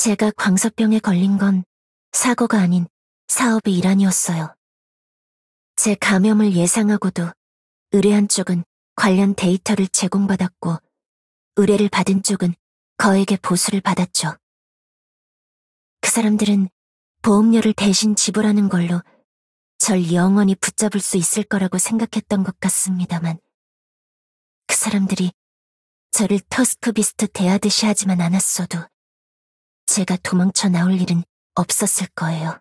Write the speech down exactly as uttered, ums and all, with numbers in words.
제가 광석병에 걸린 건 사고가 아닌 사업의 일환이었어요. 제 감염을 예상하고도 의뢰한 쪽은 관련 데이터를 제공받았고 의뢰를 받은 쪽은 거액의 보수를 받았죠. 그 사람들은 보험료를 대신 지불하는 걸로 절 영원히 붙잡을 수 있을 거라고 생각했던 것 같습니다만 그 사람들이 저를 터스크비스트 대하듯이 하지만 않았어도 제가 도망쳐 나올 일은 없었을 거예요.